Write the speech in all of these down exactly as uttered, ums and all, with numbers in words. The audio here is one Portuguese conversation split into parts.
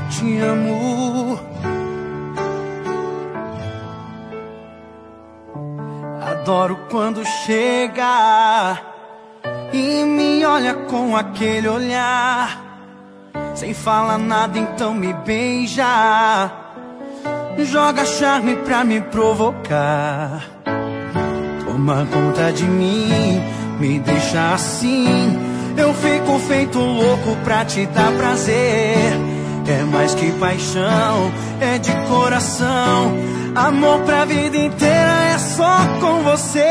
te amo. Adoro quando chega e me olha com aquele olhar, sem falar nada, então me beija, joga charme pra me provocar. Toma conta de mim, me deixa assim, eu fico feito louco pra te dar prazer. É mais que paixão, é de coração, amor pra vida inteira é só com você.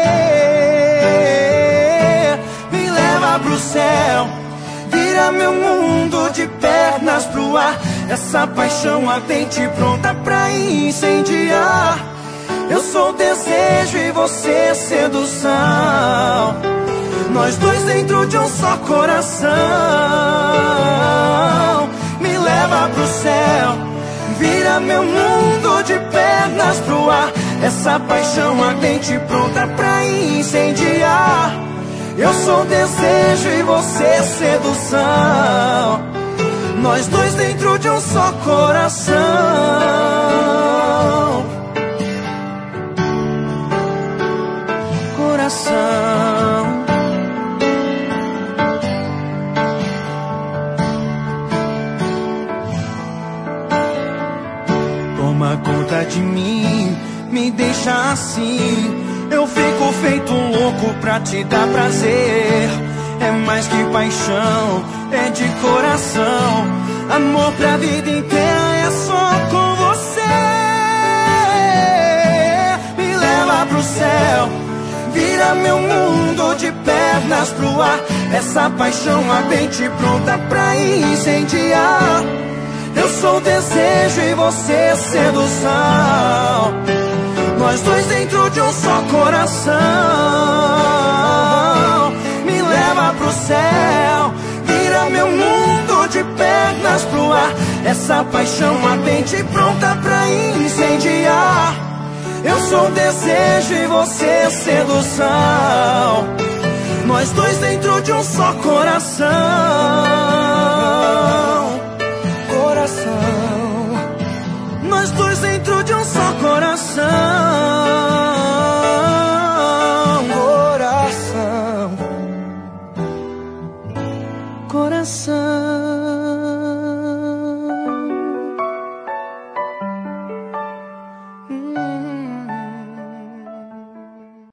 Me leva pro céu, vira meu mundo de pernas pro ar. Essa paixão ardente pronta pra incendiar. Eu sou desejo e você sedução, nós dois dentro de um só coração. Me leva pro céu, vira meu mundo de pernas pro ar. Essa paixão ardente pronta pra incendiar. Eu sou desejo e você sedução, nós dois dentro de um só coração. Coração. Toma conta de mim, me deixa assim, eu fico feito louco pra te dar prazer. É mais que paixão, é de coração, amor pra vida inteira é só com você. Me leva pro céu, vira meu mundo de pernas pro ar. Essa paixão ardente pronta pra incendiar. Eu sou desejo e você sedução, nós dois dentro de um só coração. Me leva pro céu, vira meu mundo de pernas pro ar. Essa paixão ardente pronta pra incendiar. Eu sou desejo e você sedução, nós dois dentro de um só coração. Coração, nós dois dentro de um só coração.